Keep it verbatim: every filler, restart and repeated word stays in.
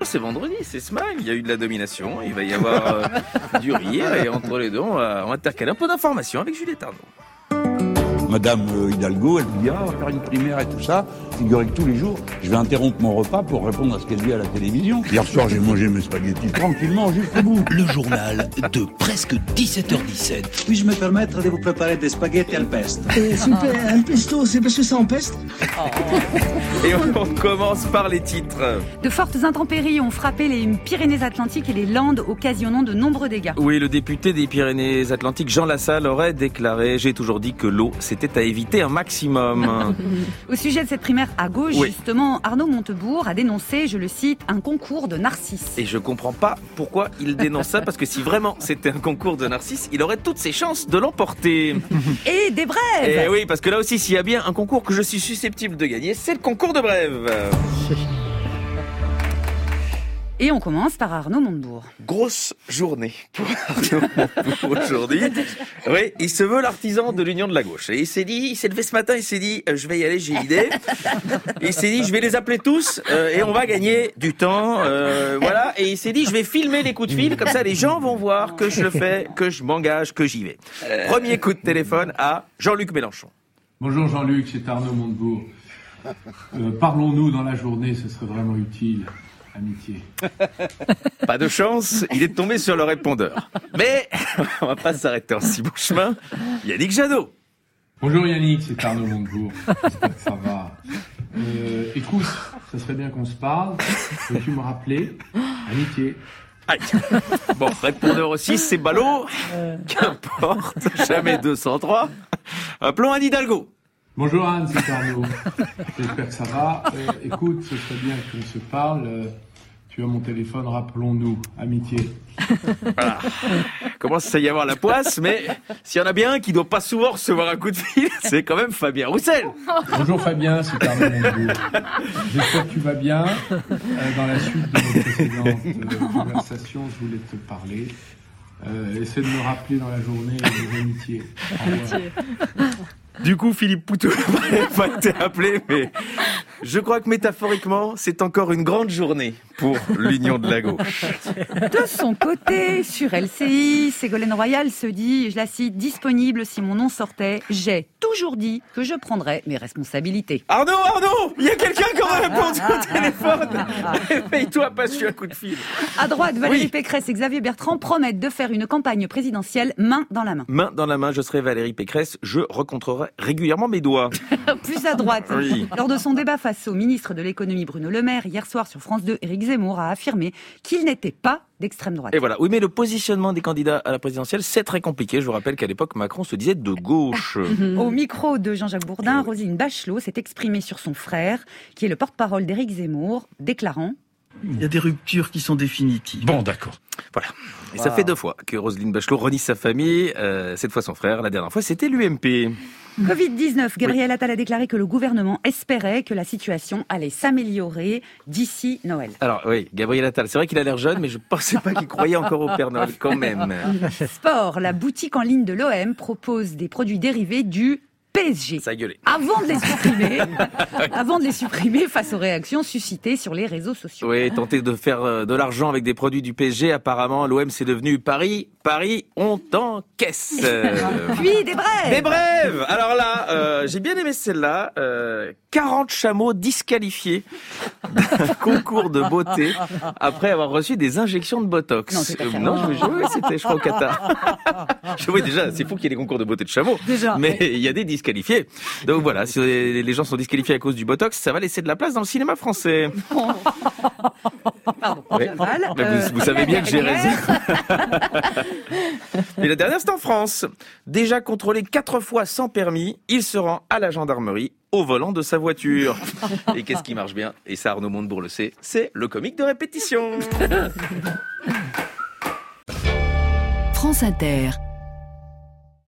C'est vendredi, c'est Smile, il y a eu de la domination, il va y avoir euh, du rire et entre les deux, on va, on va intercaler un peu d'informations avec Juliette Arnaud. Madame Hidalgo, elle me dit « Ah, on va faire une primaire et tout ça. » Figurez que tous les jours, je vais interrompre mon repas pour répondre à ce qu'elle dit à la télévision. Hier soir, j'ai mangé mes spaghettis tranquillement jusqu'au bout. Le journal de presque dix-sept heures dix-sept. Puis-je me permettre de vous préparer des spaghettis al pesto? euh, Super, un pesto, c'est parce que ça empeste. Et on commence par les titres. De fortes intempéries ont frappé les Pyrénées-Atlantiques et les Landes, occasionnant de nombreux dégâts. Oui, le député des Pyrénées-Atlantiques, Jean Lassalle, aurait déclaré « J'ai toujours dit que l'eau, c'était à éviter un maximum. » Au sujet de cette primaire à gauche, oui. justement, Arnaud Montebourg a dénoncé, je le cite, un concours de narcisses. Et je comprends pas pourquoi il dénonce ça, parce que si vraiment c'était un concours de narcisses, il aurait toutes ses chances de l'emporter. Et des brèves. Et oui, parce que là aussi, s'il y a bien un concours que je suis susceptible de gagner, c'est le concours de brèves. Et on commence par Arnaud Montebourg. Grosse journée pour Arnaud Montebourg aujourd'hui. Oui, il se veut l'artisan de l'Union de la gauche. Et il s'est dit, il s'est levé ce matin, il s'est dit, euh, je vais y aller, j'ai l'idée. Il s'est dit, je vais les appeler tous euh, et on va gagner du temps. Euh, voilà. Et il s'est dit, je vais filmer les coups de fil, comme ça les gens vont voir que je le fais, que je m'engage, que j'y vais. Premier coup de téléphone à Jean-Luc Mélenchon. Bonjour Jean-Luc, c'est Arnaud Montebourg. Euh, parlons-nous dans la journée, ce serait vraiment utile. Amitié. Pas de chance, il est tombé sur le répondeur. Mais on va pas s'arrêter en si bon chemin. Yannick Jadot. Bonjour Yannick, c'est Arnaud Montebourg. J'espère que ça va. Euh, écoute, ça serait bien qu'on se parle. Peux-tu me rappeler? Amitié. Aïe. Bon, répondeur aussi, c'est ballot. Qu'importe, jamais deux cent trois. Appelons Anne Hidalgo. Bonjour Anne, c'est Arnaud. J'espère que ça va. Euh, écoute, ce serait bien qu'on se parle. Euh, tu as mon téléphone, rappelons-nous. Amitié. Voilà. Commence à y avoir la poisse, mais s'il y en a bien un qui doit pas souvent recevoir un coup de fil, c'est quand même Fabien Roussel. Bonjour Fabien, c'est Arnaud Montebourg. J'espère que tu vas bien. Euh, dans la suite de nos précédentes euh, conversations, je voulais te parler. Euh, essaie de me rappeler dans la journée les amitiés. Amitié. Du coup, Philippe Poutou n'a pas été appelé, mais je crois que métaphoriquement, c'est encore une grande journée pour l'Union de la gauche. De son côté, sur L C I, Ségolène Royal se dit, je la cite, disponible si mon nom sortait. J'ai toujours dit que je prendrais mes responsabilités. Arnaud, Arnaud, il y a quelqu'un qui aurait répondu au téléphone. Réveille-toi, passe sur un coup de fil. À droite, Valérie Oui. Pécresse et Xavier Bertrand promettent de faire une campagne présidentielle main dans la main. Main dans la main, je serai Valérie Pécresse, je rencontrerai régulièrement mes doigts. Plus à droite, Oui. lors de son débat face au ministre de l'économie Bruno Le Maire, hier soir sur France deux, Éric Zemmour a affirmé qu'il n'était pas d'extrême droite. Et voilà. Oui, mais le positionnement des candidats à la présidentielle, c'est très compliqué. Je vous rappelle qu'à l'époque, Macron se disait de gauche. Au micro de Jean-Jacques Bourdin, Roselyne Bachelot s'est exprimée sur son frère, qui est le porte-parole d'Éric Zemmour, déclarant: il y a des ruptures qui sont définitives. Bon, d'accord. Voilà. Et wow. Ça fait deux fois que Roselyne Bachelot renie sa famille, euh, cette fois son frère, la dernière fois c'était l'U M P. covid dix-neuf, Gabriel oui. Attal a déclaré que le gouvernement espérait que la situation allait s'améliorer d'ici Noël. Alors oui, Gabriel Attal, c'est vrai qu'il a l'air jeune, mais je ne pensais pas qu'il croyait encore au Père Noël quand même. Sport, la boutique en ligne de l'O M propose des produits dérivés du P S G. Ça a gueulé. Avant de les supprimer, avant de les supprimer face aux réactions suscitées sur les réseaux sociaux. Oui, tenter de faire de l'argent avec des produits du P S G, apparemment l'O M c'est devenu Paris. Paris, on t'encaisse. Puis des brèves. Des brèves. Alors là, euh, j'ai bien aimé celle-là. Euh, quarante chameaux disqualifiés d'un concours de beauté après avoir reçu des injections de Botox. Non, c'est euh, non je, je, oui, c'était je crois au Qatar. je, oui, déjà, c'est fou qu'il y ait des concours de beauté de chameaux. Déjà. Mais il y a des disqualifiés. Donc voilà, si les gens sont disqualifiés à cause du Botox, ça va laisser de la place dans le cinéma français. Pardon, ouais. mal. Vous, Euh, vous savez bien que j'ai raison. Et la dernière, c'est en France. Déjà contrôlé quatre fois sans permis, il se rend à la gendarmerie au volant de sa voiture. Et qu'est-ce qui marche bien? Et ça, Arnaud Montebourg le sait, c'est le comique de répétition. France Inter.